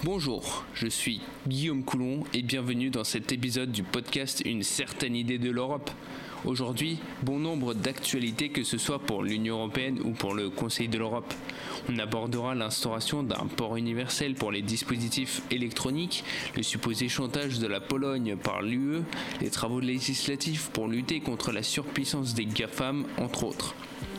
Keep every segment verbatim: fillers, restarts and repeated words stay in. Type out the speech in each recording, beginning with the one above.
Bonjour, je suis Guillaume Coulon et bienvenue dans cet épisode du podcast Une certaine idée de l'Europe. Aujourd'hui, bon nombre d'actualités que ce soit pour l'Union Européenne ou pour le Conseil de l'Europe. On abordera l'instauration d'un port universel pour les dispositifs électroniques, le supposé chantage de la Pologne par l'U E, les travaux législatifs pour lutter contre la surpuissance des GAFAM, entre autres.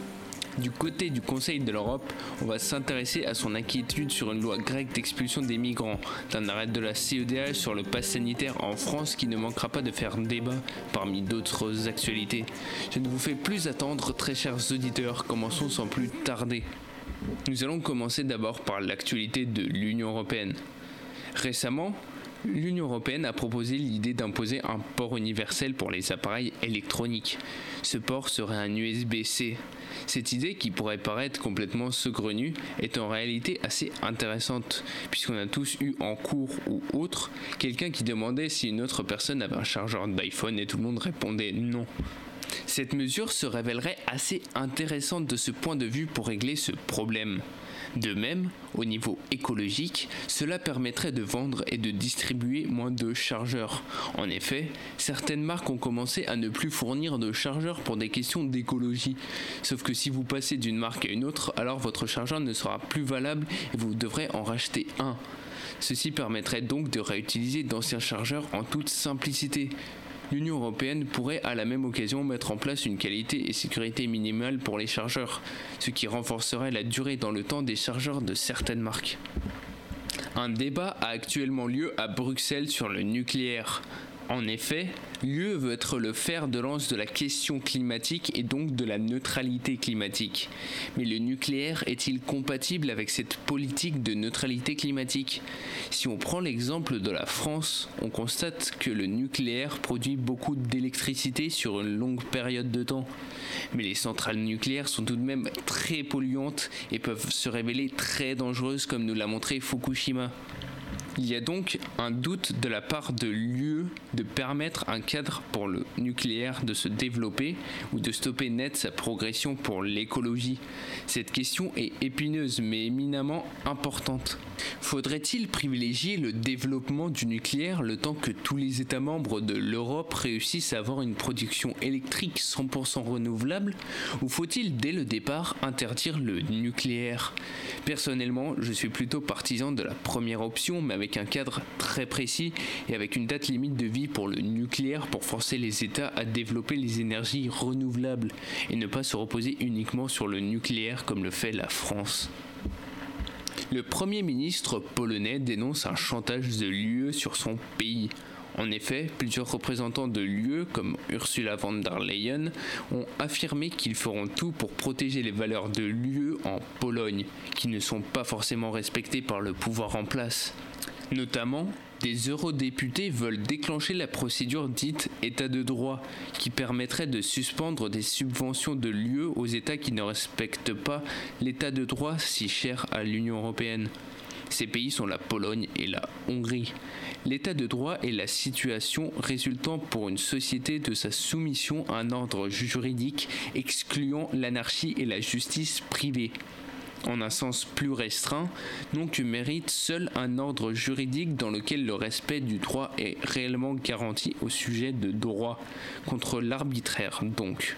Du côté du Conseil de l'Europe, on va s'intéresser à son inquiétude sur une loi grecque d'expulsion des migrants, d'un arrêt de la C E D H sur le pass sanitaire en France qui ne manquera pas de faire débat parmi d'autres actualités. Je ne vous fais plus attendre, très chers auditeurs, commençons sans plus tarder. Nous allons commencer d'abord par l'actualité de l'Union Européenne. Récemment, l'Union Européenne a proposé l'idée d'imposer un port universel pour les appareils électroniques. Ce port serait un U S B C. Cette idée, qui pourrait paraître complètement saugrenue, est en réalité assez intéressante, puisqu'on a tous eu en cours ou autre quelqu'un qui demandait si une autre personne avait un chargeur d'iPhone et tout le monde répondait non. Cette mesure se révélerait assez intéressante de ce point de vue pour régler ce problème. De même, au niveau écologique, cela permettrait de vendre et de distribuer moins de chargeurs. En effet, certaines marques ont commencé à ne plus fournir de chargeurs pour des questions d'écologie. Sauf que si vous passez d'une marque à une autre, alors votre chargeur ne sera plus valable et vous devrez en racheter un. Ceci permettrait donc de réutiliser d'anciens chargeurs en toute simplicité. L'Union Européenne pourrait à la même occasion mettre en place une qualité et sécurité minimale pour les chargeurs, ce qui renforcerait la durée dans le temps des chargeurs de certaines marques. Un débat a actuellement lieu à Bruxelles sur le nucléaire. En effet, l'U E veut être le fer de lance de la question climatique et donc de la neutralité climatique. Mais le nucléaire est-il compatible avec cette politique de neutralité climatique ? Si on prend l'exemple de la France, on constate que le nucléaire produit beaucoup d'électricité sur une longue période de temps. Mais les centrales nucléaires sont tout de même très polluantes et peuvent se révéler très dangereuses comme nous l'a montré Fukushima. Il y a donc un doute de la part de l'U E de permettre un cadre pour le nucléaire de se développer ou de stopper net sa progression pour l'écologie. Cette question est épineuse mais éminemment importante. Faudrait-il privilégier le développement du nucléaire le temps que tous les États membres de l'Europe réussissent à avoir une production électrique cent pour cent renouvelable, ou faut-il dès le départ interdire le nucléaire ? Personnellement, je suis plutôt partisan de la première option, mais avec un cadre très précis et avec une date limite de vie pour le nucléaire pour forcer les États à développer les énergies renouvelables et ne pas se reposer uniquement sur le nucléaire comme le fait la France. Le Premier ministre polonais dénonce un chantage de l'U E sur son pays. En effet, plusieurs représentants de l'U E, comme Ursula von der Leyen, ont affirmé qu'ils feront tout pour protéger les valeurs de l'U E en Pologne, qui ne sont pas forcément respectées par le pouvoir en place. Notamment, des eurodéputés veulent déclencher la procédure dite État de droit, qui permettrait de suspendre des subventions de l'U E aux États qui ne respectent pas l'État de droit si cher à l'Union européenne. Ces pays sont la Pologne et la Hongrie. L'état de droit est la situation résultant pour une société de sa soumission à un ordre juridique excluant l'anarchie et la justice privée. En un sens plus restreint, non que mérite seul un ordre juridique dans lequel le respect du droit est réellement garanti au sujet de droit, contre l'arbitraire donc.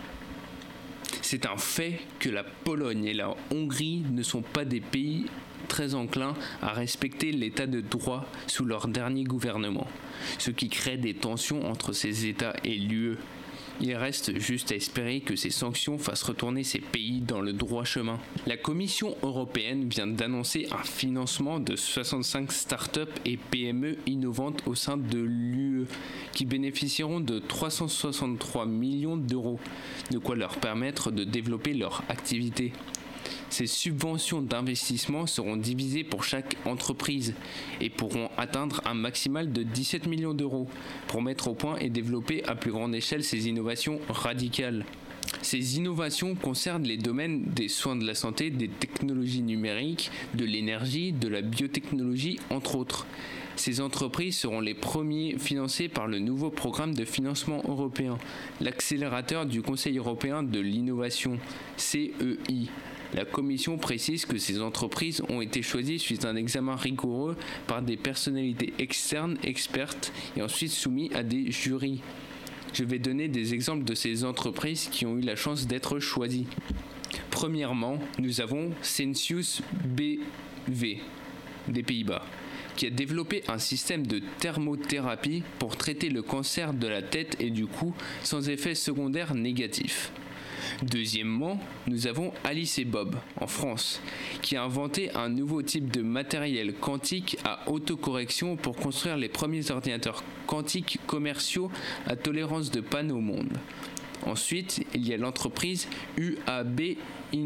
C'est un fait que la Pologne et la Hongrie ne sont pas des pays très enclins à respecter l'état de droit sous leur dernier gouvernement, ce qui crée des tensions entre ces États et l'U E. Il reste juste à espérer que ces sanctions fassent retourner ces pays dans le droit chemin. La Commission européenne vient d'annoncer un financement de soixante-cinq start-up et P M E innovantes au sein de l'U E qui bénéficieront de trois cent soixante-trois millions d'euros, de quoi leur permettre de développer leur activité. Ces subventions d'investissement seront divisées pour chaque entreprise et pourront atteindre un maximal de dix-sept millions d'euros pour mettre au point et développer à plus grande échelle ces innovations radicales. Ces innovations concernent les domaines des soins de la santé, des technologies numériques, de l'énergie, de la biotechnologie, entre autres. Ces entreprises seront les premiers financés par le nouveau programme de financement européen, l'accélérateur du Conseil européen de l'innovation, C E I. La commission précise que ces entreprises ont été choisies suite à un examen rigoureux par des personnalités externes expertes et ensuite soumis à des jurys. Je vais donner des exemples de ces entreprises qui ont eu la chance d'être choisies. Premièrement, nous avons Sensius B V des Pays-Bas, qui a développé un système de thermothérapie pour traiter le cancer de la tête et du cou sans effet secondaire négatif. Deuxièmement, nous avons Alice et Bob en France, qui a inventé un nouveau type de matériel quantique à autocorrection pour construire les premiers ordinateurs quantiques commerciaux à tolérance de panne au monde. Ensuite, il y a l'entreprise U A B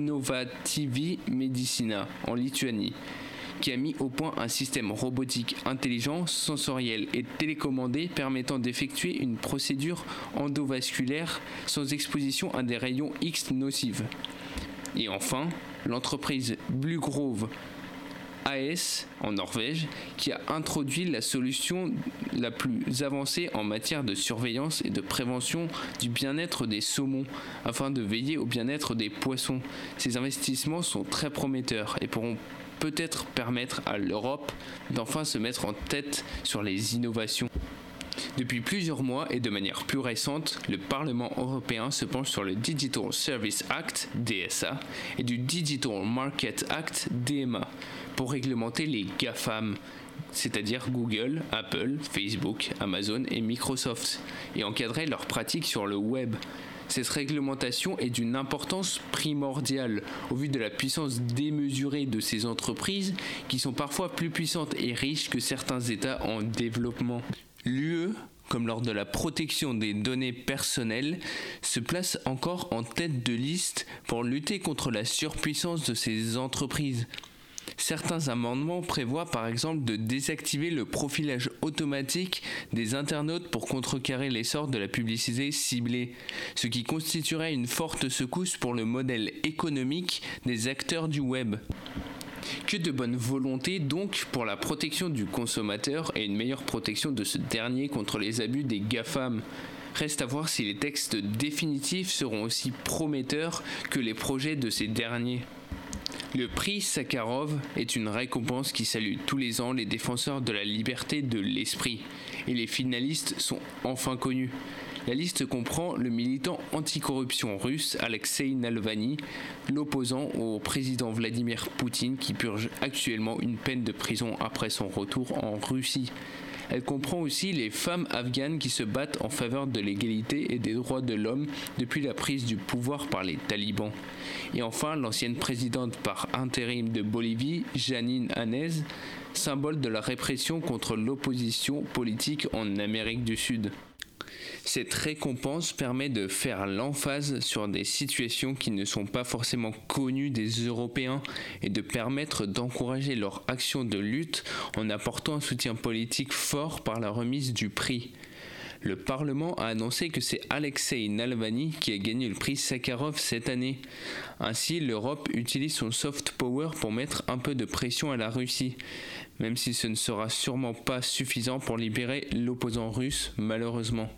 Innovativi Medicina en Lituanie, qui a mis au point un système robotique intelligent, sensoriel et télécommandé permettant d'effectuer une procédure endovasculaire sans exposition à des rayons X nocives. Et enfin, l'entreprise Bluegrove A S en Norvège, qui a introduit la solution la plus avancée en matière de surveillance et de prévention du bien-être des saumons, afin de veiller au bien-être des poissons. Ces investissements sont très prometteurs et pourront peut-être permettre à l'Europe d'enfin se mettre en tête sur les innovations. Depuis plusieurs mois et de manière plus récente, le Parlement européen se penche sur le Digital Service Act, D S A, et du Digital Market Act, D M A, pour réglementer les GAFAM, c'est-à-dire Google, Apple, Facebook, Amazon et Microsoft, et encadrer leurs pratiques sur le web. Cette réglementation est d'une importance primordiale au vu de la puissance démesurée de ces entreprises qui sont parfois plus puissantes et riches que certains États en développement. L'U E, comme lors de la protection des données personnelles, se place encore en tête de liste pour lutter contre la surpuissance de ces entreprises. Certains amendements prévoient par exemple de désactiver le profilage automatique des internautes pour contrecarrer l'essor de la publicité ciblée, ce qui constituerait une forte secousse pour le modèle économique des acteurs du web. Que de bonne volonté donc pour la protection du consommateur et une meilleure protection de ce dernier contre les abus des GAFAM. Reste à voir si les textes définitifs seront aussi prometteurs que les projets de ces derniers. Le prix Sakharov est une récompense qui salue tous les ans les défenseurs de la liberté de l'esprit, et les finalistes sont enfin connus. La liste comprend le militant anticorruption russe Alexei Navalny, l'opposant au président Vladimir Poutine qui purge actuellement une peine de prison après son retour en Russie. Elle comprend aussi les femmes afghanes qui se battent en faveur de l'égalité et des droits de l'homme depuis la prise du pouvoir par les talibans. Et enfin, l'ancienne présidente par intérim de Bolivie, Janine Áñez, symbole de la répression contre l'opposition politique en Amérique du Sud. Cette récompense permet de faire l'emphase sur des situations qui ne sont pas forcément connues des Européens et de permettre d'encourager leur action de lutte en apportant un soutien politique fort par la remise du prix. Le Parlement a annoncé que c'est Alexei Navalny qui a gagné le prix Sakharov cette année. Ainsi, l'Europe utilise son soft power pour mettre un peu de pression à la Russie, même si ce ne sera sûrement pas suffisant pour libérer l'opposant russe, malheureusement.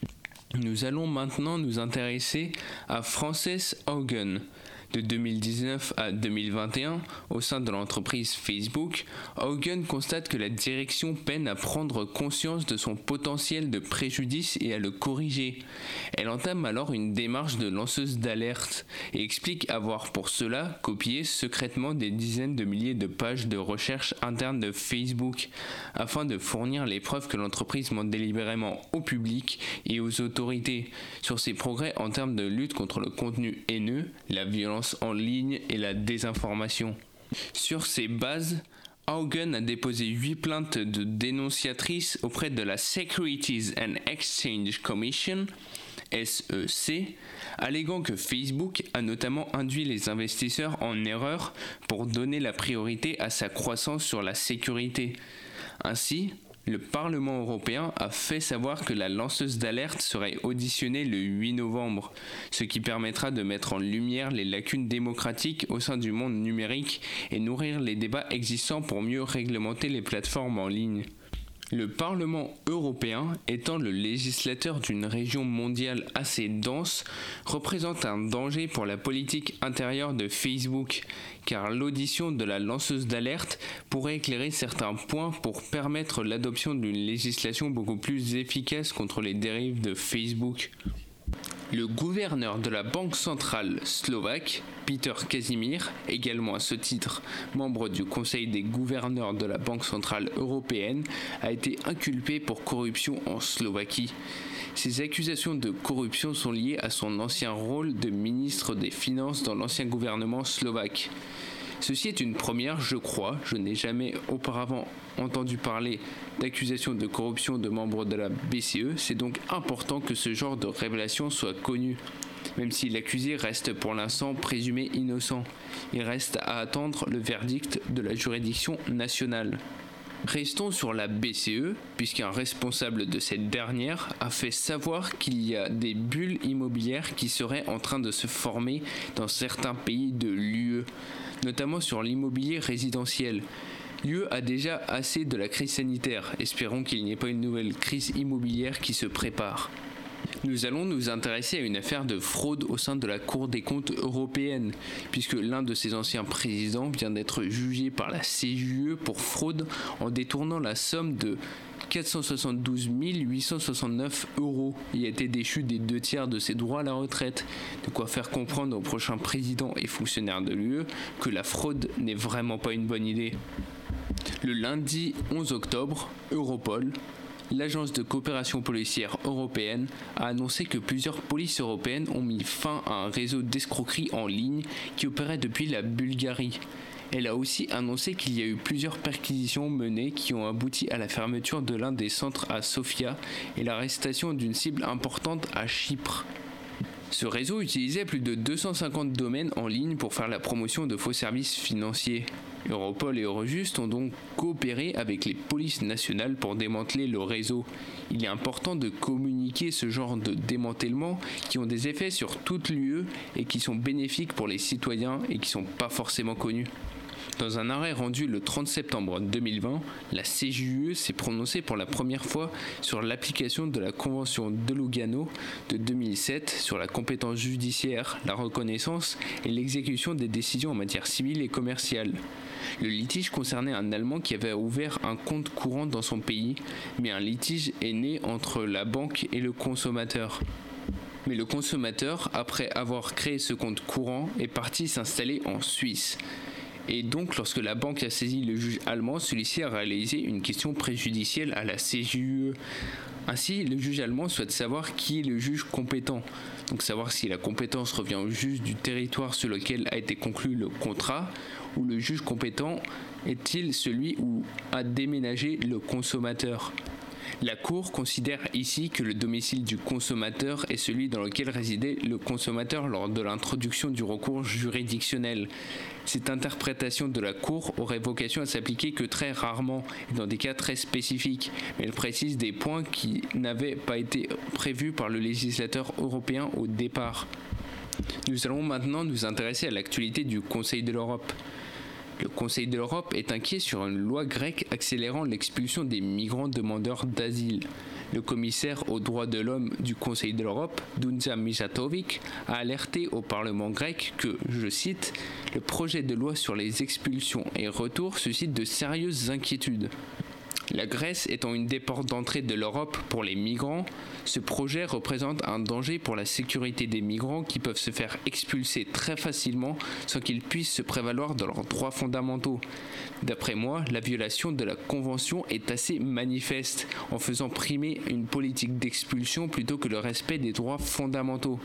Nous allons maintenant nous intéresser à Frances Haugen. De deux mille dix-neuf à deux mille vingt et un, au sein de l'entreprise Facebook, Haugen constate que la direction peine à prendre conscience de son potentiel de préjudice et à le corriger. Elle entame alors une démarche de lanceuse d'alerte et explique avoir pour cela copié secrètement des dizaines de milliers de pages de recherche interne de Facebook afin de fournir les preuves que l'entreprise ment délibérément au public et aux autorités sur ses progrès en termes de lutte contre le contenu haineux, la violence en ligne et la désinformation. Sur ces bases, Haugen a déposé huit plaintes de dénonciatrices auprès de la Securities and Exchange Commission, S E C, alléguant que Facebook a notamment induit les investisseurs en erreur pour donner la priorité à sa croissance sur la sécurité. Ainsi, le Parlement européen a fait savoir que la lanceuse d'alerte serait auditionnée le huit novembre, ce qui permettra de mettre en lumière les lacunes démocratiques au sein du monde numérique et nourrir les débats existants pour mieux réglementer les plateformes en ligne. Le Parlement européen, étant le législateur d'une région mondiale assez dense, représente un danger pour la politique intérieure de Facebook, car l'audition de la lanceuse d'alerte pourrait éclairer certains points pour permettre l'adoption d'une législation beaucoup plus efficace contre les dérives de Facebook. Le gouverneur de la Banque centrale slovaque, Peter Kazimír, également à ce titre membre du Conseil des gouverneurs de la Banque centrale européenne, a été inculpé pour corruption en Slovaquie. Ces accusations de corruption sont liées à son ancien rôle de ministre des Finances dans l'ancien gouvernement slovaque. Ceci est une première, je crois. Je n'ai jamais auparavant entendu parler d'accusations de corruption de membres de la B C E. C'est donc important que ce genre de révélation soit connu. Même si l'accusé reste pour l'instant présumé innocent, il reste à attendre le verdict de la juridiction nationale. Restons sur la B C E, puisqu'un responsable de cette dernière a fait savoir qu'il y a des bulles immobilières qui seraient en train de se former dans certains pays de l'U E, notamment sur l'immobilier résidentiel. L'U E a déjà assez de la crise sanitaire, espérons qu'il n'y ait pas une nouvelle crise immobilière qui se prépare. Nous allons nous intéresser à une affaire de fraude au sein de la Cour des comptes européenne, puisque l'un de ses anciens présidents vient d'être jugé par la C J U E pour fraude en détournant la somme de quatre cent soixante-douze mille huit cent soixante-neuf euros. Il a été déchu des deux tiers de ses droits à la retraite. De quoi faire comprendre aux prochains présidents et fonctionnaires de l'U E que la fraude n'est vraiment pas une bonne idée. Le lundi onze octobre, Europol, l'agence de coopération policière européenne, a annoncé que plusieurs polices européennes ont mis fin à un réseau d'escroquerie en ligne qui opérait depuis la Bulgarie. Elle a aussi annoncé qu'il y a eu plusieurs perquisitions menées qui ont abouti à la fermeture de l'un des centres à Sofia et l'arrestation d'une cible importante à Chypre. Ce réseau utilisait plus de deux cent cinquante domaines en ligne pour faire la promotion de faux services financiers. Europol et Eurojust ont donc coopéré avec les polices nationales pour démanteler le réseau. Il est important de communiquer ce genre de démantèlement qui ont des effets sur toute l'U E et qui sont bénéfiques pour les citoyens et qui ne sont pas forcément connus. Dans un arrêt rendu le trente septembre deux mille vingt, la C J U E s'est prononcée pour la première fois sur l'application de la Convention de Lugano de deux mille sept sur la compétence judiciaire, la reconnaissance et l'exécution des décisions en matière civile et commerciale. Le litige concernait un Allemand qui avait ouvert un compte courant dans son pays, mais un litige est né entre la banque et le consommateur. Mais le consommateur, après avoir créé ce compte courant, est parti s'installer en Suisse. Et donc, lorsque la banque a saisi le juge allemand, celui-ci a réalisé une question préjudicielle à la C J U E. Ainsi, le juge allemand souhaite savoir qui est le juge compétent. Donc, savoir si la compétence revient au juge du territoire sur lequel a été conclu le contrat, ou le juge compétent est-il celui où a déménagé le consommateur. La Cour considère ici que le domicile du consommateur est celui dans lequel résidait le consommateur lors de l'introduction du recours juridictionnel. Cette interprétation de la Cour aurait vocation à s'appliquer que très rarement et dans des cas très spécifiques, mais elle précise des points qui n'avaient pas été prévus par le législateur européen au départ. Nous allons maintenant nous intéresser à l'actualité du Conseil de l'Europe. Le Conseil de l'Europe est inquiet sur une loi grecque accélérant l'expulsion des migrants demandeurs d'asile. Le commissaire aux droits de l'homme du Conseil de l'Europe, Dunja Mijatovic, a alerté au Parlement grec que, je cite, « le projet de loi sur les expulsions et retours suscite de sérieuses inquiétudes ». La Grèce étant une des portes d'entrée de l'Europe pour les migrants, ce projet représente un danger pour la sécurité des migrants qui peuvent se faire expulser très facilement sans qu'ils puissent se prévaloir de leurs droits fondamentaux. D'après moi, la violation de la Convention est assez manifeste en faisant primer une politique d'expulsion plutôt que le respect des droits fondamentaux.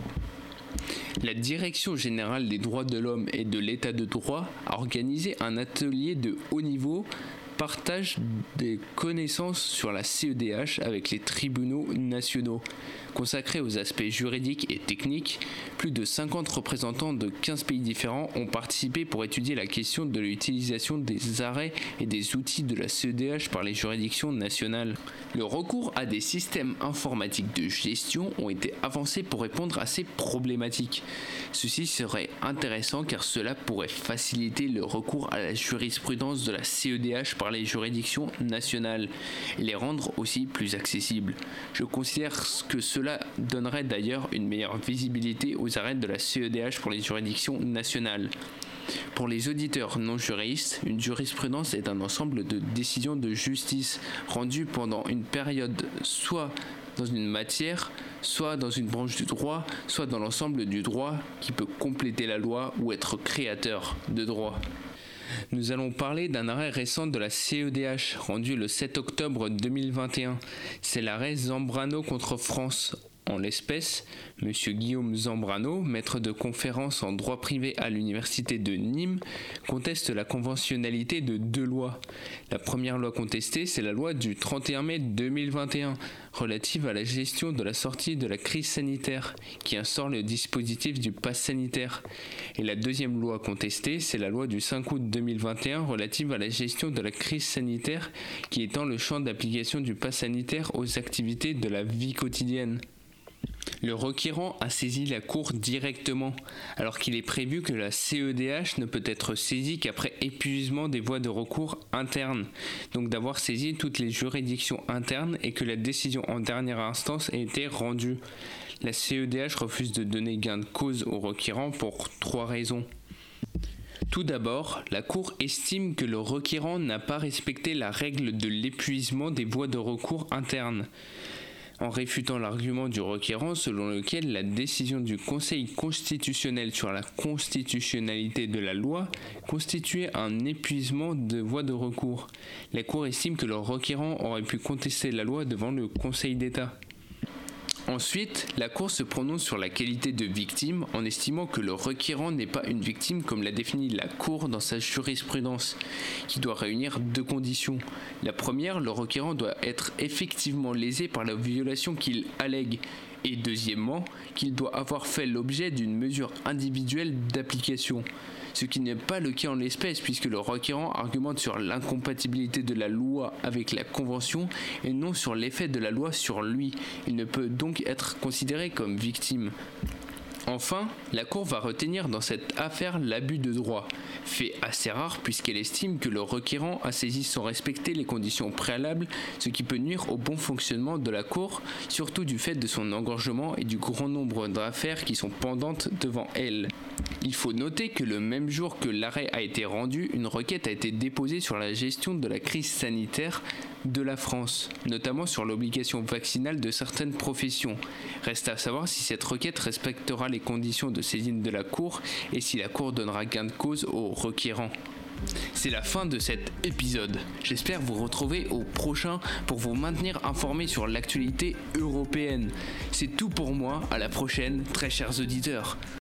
La Direction générale des droits de l'homme et de l'état de droit a organisé un atelier de haut niveau partage des connaissances sur la C E D H avec les tribunaux nationaux. Consacré aux aspects juridiques et techniques, plus de cinquante représentants de quinze pays différents ont participé pour étudier la question de l'utilisation des arrêts et des outils de la C E D H par les juridictions nationales. Le recours à des systèmes informatiques de gestion ont été avancés pour répondre à ces problématiques. Ceci serait intéressant car cela pourrait faciliter le recours à la jurisprudence de la C E D H par les juridictions nationales et les rendre aussi plus accessibles. Je considère que cela donnerait d'ailleurs une meilleure visibilité aux arrêts de la C E D H pour les juridictions nationales. Pour les auditeurs non juristes, une jurisprudence est un ensemble de décisions de justice rendues pendant une période soit dans une matière, soit dans une branche du droit, soit dans l'ensemble du droit qui peut compléter la loi ou être créateur de droit. Nous allons parler d'un arrêt récent de la C E D H rendu le sept octobre deux mille vingt et un. C'est l'arrêt Zambrano contre France. En l'espèce, M. Guillaume Zambrano, maître de conférence en droit privé à l'université de Nîmes, conteste la conventionnalité de deux lois. La première loi contestée, c'est la loi du trente et un mai deux mille vingt et un, relative à la gestion de la sortie de la crise sanitaire, qui instaure le dispositif du pass sanitaire. Et la deuxième loi contestée, c'est la loi du cinq août deux mille vingt et un, relative à la gestion de la crise sanitaire, qui étend le champ d'application du pass sanitaire aux activités de la vie quotidienne. Le requérant a saisi la Cour directement, alors qu'il est prévu que la C E D H ne peut être saisie qu'après épuisement des voies de recours internes, donc d'avoir saisi toutes les juridictions internes et que la décision en dernière instance ait été rendue. La C E D H refuse de donner gain de cause au requérant pour trois raisons. Tout d'abord, la Cour estime que le requérant n'a pas respecté la règle de l'épuisement des voies de recours internes, en réfutant l'argument du requérant selon lequel la décision du Conseil constitutionnel sur la constitutionnalité de la loi constituait un épuisement de voies de recours. La Cour estime que le requérant aurait pu contester la loi devant le Conseil d'État. Ensuite, la Cour se prononce sur la qualité de victime en estimant que le requérant n'est pas une victime comme l'a défini la Cour dans sa jurisprudence, qui doit réunir deux conditions. La première, le requérant doit être effectivement lésé par la violation qu'il allègue, et deuxièmement, qu'il doit avoir fait l'objet d'une mesure individuelle d'application. Ce qui n'est pas le cas en l'espèce puisque le requérant argumente sur l'incompatibilité de la loi avec la Convention et non sur l'effet de la loi sur lui. Il ne peut donc être considéré comme victime. Enfin, la Cour va retenir dans cette affaire l'abus de droit, fait assez rare puisqu'elle estime que le requérant a saisi sans respecter les conditions préalables, ce qui peut nuire au bon fonctionnement de la Cour, surtout du fait de son engorgement et du grand nombre d'affaires qui sont pendantes devant elle. Il faut noter que le même jour que l'arrêt a été rendu, une requête a été déposée sur la gestion de la crise sanitaire de la France, notamment sur l'obligation vaccinale de certaines professions. Reste à savoir si cette requête respectera les conditions de saisine de la Cour et si la Cour donnera gain de cause au requérant. C'est la fin de cet épisode. J'espère vous retrouver au prochain pour vous maintenir informés sur l'actualité européenne. C'est tout pour moi, à la prochaine, très chers auditeurs.